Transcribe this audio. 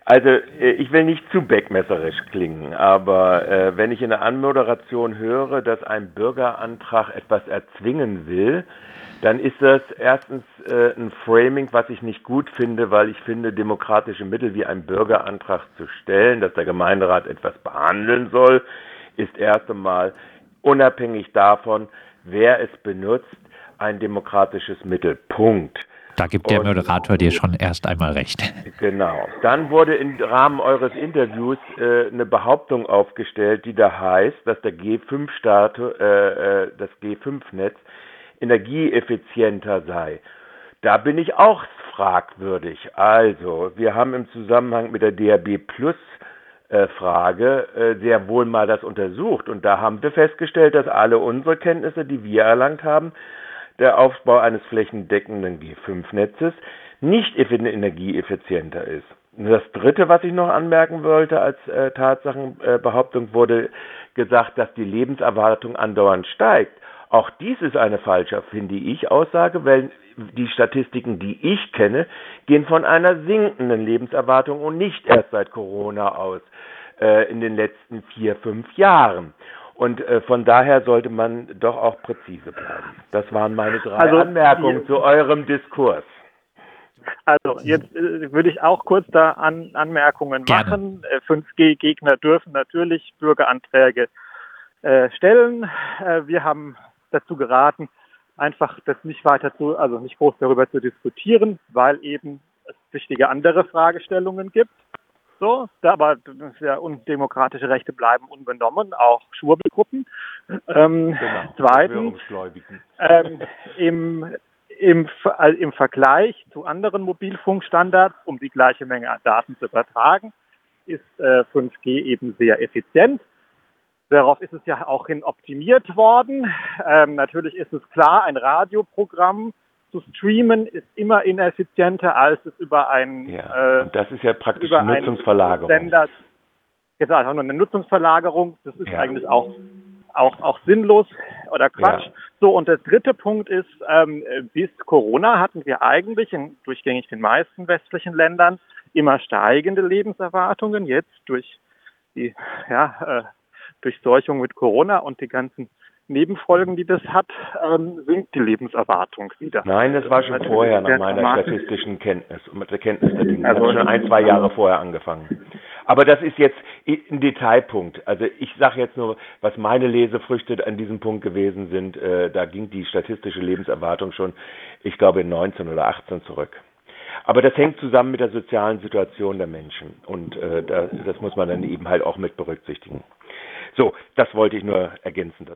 Also, ich will nicht zu beckmesserisch klingen, aber wenn ich in der Anmoderation höre, dass ein Bürgerantrag etwas erzwingen will, dann ist das erstens ein Framing, was ich nicht gut finde, weil ich finde, demokratische Mittel wie einen Bürgerantrag zu stellen, dass der Gemeinderat etwas behandeln soll, ist erst einmal unabhängig davon, wer es benutzt, ein demokratisches Mittel. Punkt. Da gibt der Moderator dir schon erst einmal recht. Genau. Dann wurde im Rahmen eures Interviews eine Behauptung aufgestellt, die da heißt, dass der das G5-Netz energieeffizienter sei. Da bin ich auch fragwürdig. Also, wir haben im Zusammenhang mit der DAB Plus Frage sehr wohl mal das untersucht und da haben wir festgestellt, dass alle unsere Kenntnisse, die wir erlangt haben, der Aufbau eines flächendeckenden G5-Netzes nicht energieeffizienter ist. Und das Dritte, was ich noch anmerken wollte als Tatsachenbehauptung, wurde gesagt, dass die Lebenserwartung andauernd steigt. Auch dies ist eine falsche, finde ich, Aussage, weil die Statistiken, die ich kenne, gehen von einer sinkenden Lebenserwartung und nicht erst seit Corona aus, in den letzten 4, 5 Jahren. Und von daher sollte man doch auch präzise bleiben. Das waren meine 3 Anmerkungen zu eurem Diskurs. Also jetzt würde ich auch kurz da Anmerkungen machen. 5G-Gegner dürfen natürlich Bürgeranträge stellen. Wir haben dazu geraten, einfach das nicht nicht groß darüber zu diskutieren, weil eben es wichtige andere Fragestellungen gibt. So, aber undemokratische Rechte bleiben unbenommen, auch Schwurbelgruppen. Genau, zweitens, im Vergleich zu anderen Mobilfunkstandards, um die gleiche Menge an Daten zu übertragen, ist 5G eben sehr effizient. Darauf ist es ja auch hin optimiert worden. Natürlich ist es klar, ein Radioprogramm zu streamen ist immer ineffizienter, als es über ein das ist ja praktisch eine Nutzungsverlagerung. Sender, jetzt auch nur eine Nutzungsverlagerung, das ist eigentlich auch sinnlos oder Quatsch. Ja. So, und der dritte Punkt ist, bis Corona hatten wir eigentlich durchgängig den meisten westlichen Ländern immer steigende Lebenserwartungen. Jetzt durch die Durchseuchung mit Corona und die ganzen Nebenfolgen, die das hat, sinkt die Lebenserwartung wieder. Nein, das war schon vorher nach meiner statistischen Kenntnis und mit der Kenntnis der Dinge. Das hat schon 1, 2 Jahre vorher angefangen. Aber das ist jetzt ein Detailpunkt. Also ich sage jetzt nur, was meine Lesefrüchte an diesem Punkt gewesen sind. Da ging die statistische Lebenserwartung schon, ich glaube, in 19 oder 18 zurück. Aber das hängt zusammen mit der sozialen Situation der Menschen. Und das muss man dann eben halt auch mit berücksichtigen. So, das wollte ich nur ergänzen dazu.